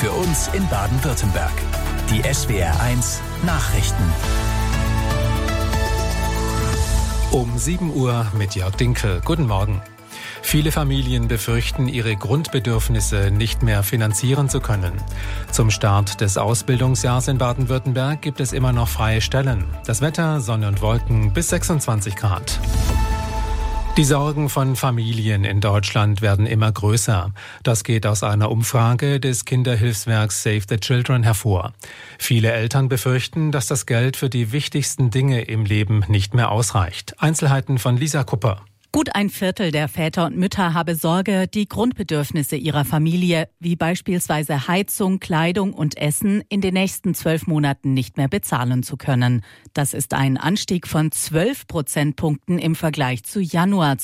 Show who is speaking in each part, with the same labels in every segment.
Speaker 1: Für uns in Baden-Württemberg. Die SWR1 Nachrichten.
Speaker 2: Um 7 Uhr mit Jörg Dinkel. Guten Morgen. Viele Familien befürchten, ihre Grundbedürfnisse nicht mehr finanzieren zu können. Zum Start des Ausbildungsjahrs in Baden-Württemberg gibt es immer noch freie Stellen. Das Wetter, Sonne und Wolken bis 26 Grad. Die Sorgen von Familien in Deutschland werden immer größer. Das geht aus einer Umfrage des Kinderhilfswerks Save the Children hervor. Viele Eltern befürchten, dass das Geld für die wichtigsten Dinge im Leben nicht mehr ausreicht. Einzelheiten von Lisa Kupper.
Speaker 3: Gut ein Viertel der Väter und Mütter habe Sorge, die Grundbedürfnisse ihrer Familie, wie beispielsweise Heizung, Kleidung und Essen, in den nächsten 12 Monaten nicht mehr bezahlen zu können. Das ist ein Anstieg von 12 Prozentpunkten im Vergleich zu Januar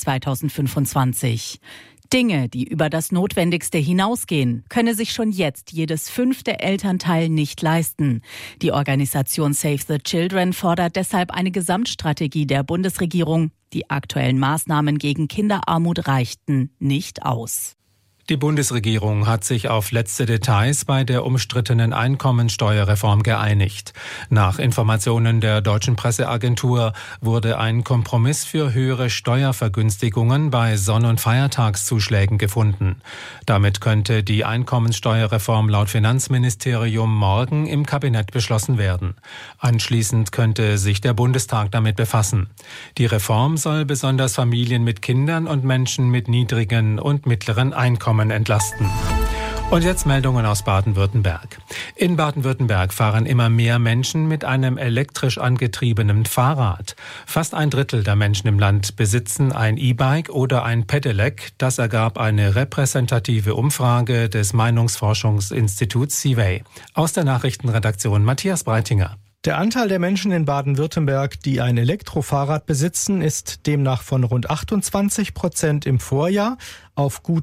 Speaker 3: 2025. Dinge, die über das Notwendigste hinausgehen, könne sich schon jetzt jedes 5. Elternteil nicht leisten. Die Organisation Save the Children fordert deshalb eine Gesamtstrategie der Bundesregierung. Die aktuellen Maßnahmen gegen Kinderarmut reichten nicht aus.
Speaker 2: Die Bundesregierung hat sich auf letzte Details bei der umstrittenen Einkommensteuerreform geeinigt. Nach Informationen der Deutschen Presseagentur wurde ein Kompromiss für höhere Steuervergünstigungen bei Sonn- und Feiertagszuschlägen gefunden. Damit könnte die Einkommensteuerreform laut Finanzministerium morgen im Kabinett beschlossen werden. Anschließend könnte sich der Bundestag damit befassen. Die Reform soll besonders Familien mit Kindern und Menschen mit niedrigen und mittleren Einkommen entlasten. Und jetzt Meldungen aus Baden-Württemberg. In Baden-Württemberg fahren immer mehr Menschen mit einem elektrisch angetriebenen Fahrrad. Fast ein Drittel der Menschen im Land besitzen ein E-Bike oder ein Pedelec. Das ergab eine repräsentative Umfrage des Meinungsforschungsinstituts CIVEY. Aus der Nachrichtenredaktion Matthias Breitinger.
Speaker 4: Der Anteil der Menschen in Baden-Württemberg, die ein Elektrofahrrad besitzen, ist demnach von rund 28% im Vorjahr auf gut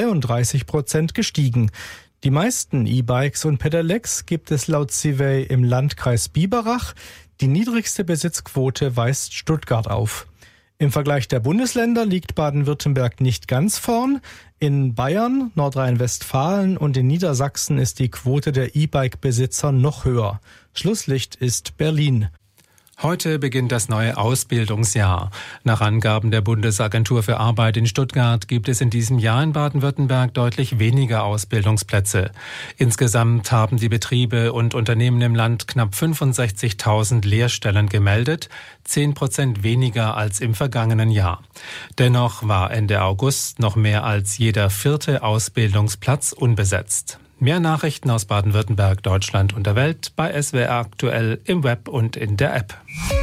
Speaker 4: 32% gestiegen. Die meisten E-Bikes und Pedelecs gibt es laut CIVEY im Landkreis Biberach. Die niedrigste Besitzquote weist Stuttgart auf. Im Vergleich der Bundesländer liegt Baden-Württemberg nicht ganz vorn. In Bayern, Nordrhein-Westfalen und in Niedersachsen ist die Quote der E-Bike-Besitzer noch höher. Schlusslicht ist Berlin.
Speaker 2: Heute beginnt das neue Ausbildungsjahr. Nach Angaben der Bundesagentur für Arbeit in Stuttgart gibt es in diesem Jahr in Baden-Württemberg deutlich weniger Ausbildungsplätze. Insgesamt haben die Betriebe und Unternehmen im Land knapp 65.000 Lehrstellen gemeldet, 10% weniger als im vergangenen Jahr. Dennoch war Ende August noch mehr als jeder 4. Ausbildungsplatz unbesetzt. Mehr Nachrichten aus Baden-Württemberg, Deutschland und der Welt bei SWR aktuell im Web und in der App.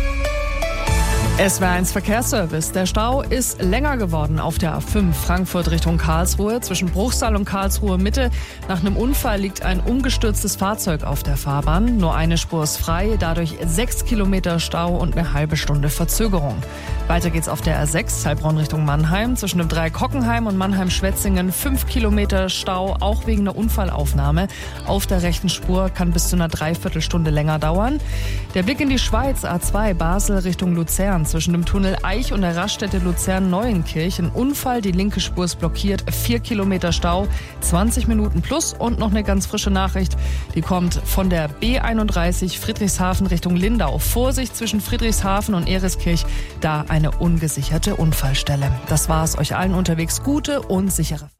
Speaker 5: SWR1 Verkehrsservice. Der Stau ist länger geworden auf der A5 Frankfurt Richtung Karlsruhe. Zwischen Bruchsal und Karlsruhe Mitte. Nach einem Unfall liegt ein umgestürztes Fahrzeug auf der Fahrbahn. Nur eine Spur ist frei, dadurch 6 Kilometer Stau und eine halbe Stunde Verzögerung. Weiter geht's auf der A6 Heilbronn Richtung Mannheim. Zwischen dem Dreieck Hockenheim und Mannheim-Schwetzingen 5 Kilometer Stau, auch wegen einer Unfallaufnahme. Auf der rechten Spur kann bis zu einer Dreiviertelstunde länger dauern. Der Blick in die Schweiz, A2 Basel Richtung Luzern. Zwischen dem Tunnel Eich und der Raststätte Luzern-Neuenkirch ein Unfall, die linke Spur ist blockiert, 4 Kilometer Stau, 20 Minuten plus. Und noch eine ganz frische Nachricht, die kommt von der B31 Friedrichshafen Richtung Lindau. Vorsicht zwischen Friedrichshafen und Ereskirch, da eine ungesicherte Unfallstelle. Das war's, euch allen unterwegs gute und sichere